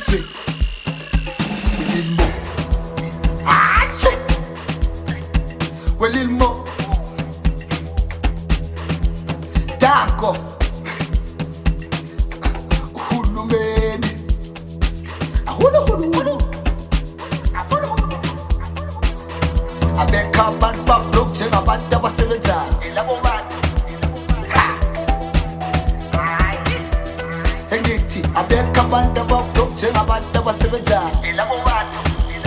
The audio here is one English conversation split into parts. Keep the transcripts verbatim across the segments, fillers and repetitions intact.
Sing. Lil Mo. Ache. Well, Lil Mo. Danko. Uhulumeni. Ahulu hulu hulu. Abeka abantu bablock njengabantu abasebenzayo. Elabo bantu. Engithi abeka abantu bablock njengabantu abasebenzayo. Elabo bantu.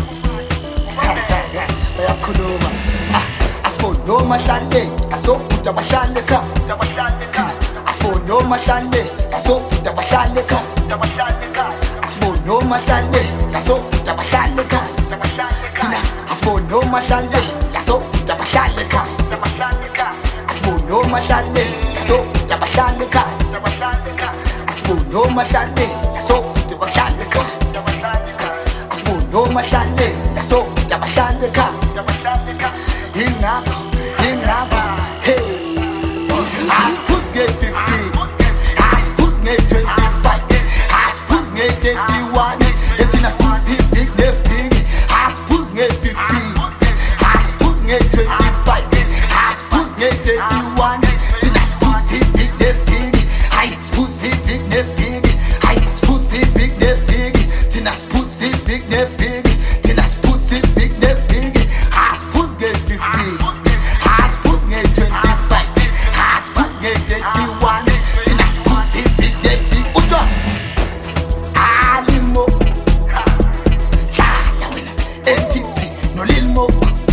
Bayasikhuluma. Asibona mahlale, asobhuda abahlale ka. Asibona mahlale, asobhuda abahlale ka. Asibona mahlale, asobhuda abahlale ka. Asibona mahlale, asobhuda abahlale ka. Asibona mahlale, asobhuda abahlale ka. Asibona mahlale, asobhuda abahlale ka. Asibona mahlale, asobhuda abahlale ka. Ingapha, ingapha, hey. Asiphuzi nge-fifteen, asiphuzi nge-twenty-five, asiphuzi nge-thirty-one, ethina specific neviki. Asiphuzi nge-fifteen, asiphuzi nge-twenty-five, asiphuzi nge-thirty-one, thina specific neviki. Hayi specific neviki, hayi specific neviki, thina specific neviki, thina specific neviki. Asiphuzi nge-fifteen, asiphuzi nge-twenty-five, asiphuzi nge-thirty-one, thina specific neviki. Utwa Alimo, hlala wena entity no Lil Mo.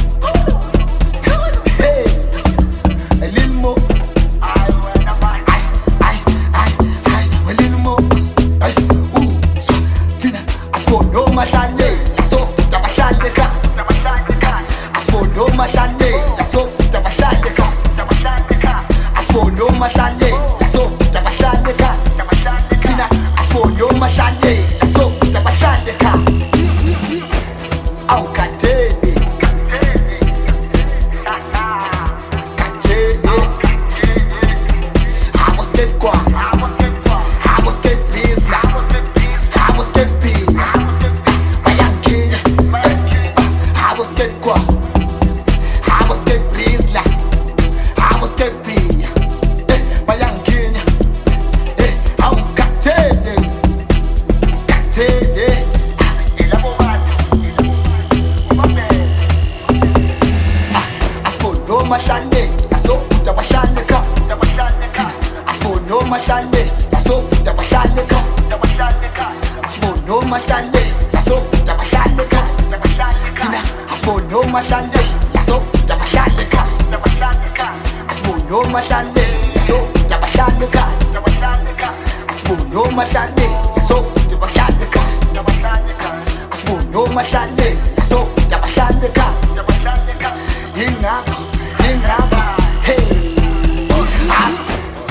Hey, Lil Mo. Ay, ay, ay, ay, we Lil Mo. Ay, ooh, sa, thina asibona mahlale, asobhuda abahlale ka. Asibona mahlale, asobhuda abahlale ka. Asibona mahlale, asobhuda abahlale ka. Thina asibona mahlale, asobhuda abahlale ka. Awu katheni, katheni. Abo Steve Kwa, abo Steve Rizla, abo Steve P, bayanginya. Abo Steve Kwa, abo Steve Rizla, abo Steve P, bayanginya. Awu katheni, katheni. Asibona mahlale, asobhuda abahlale ka. Asibona mahlale, asobhuda abahlale ka. Asibona mahlale, asobhuda abahlale ka. Thina asibona mahlale, asobhuda abahlale ka. Asibona mahlale, asobhuda abahlale ka. Asibona mahlale, asobhuda abahlale ka. Asibona mahlale, asobhuda abahlale ka. Ingapha, ingapha, hey. As-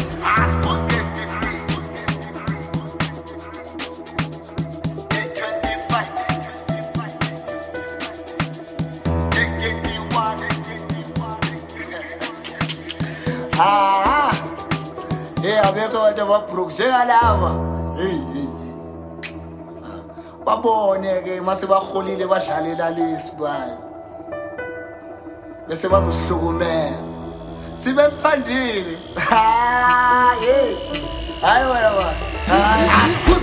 Ah, hey, abekho abantu ababroke njengalaba. Hey, hey, hey. Babone ke mase baholile badlalela lesibani. Bese bazosihlukumeza. Sibe siphandile. Ha, hey. Hayi wena ba. Hayi.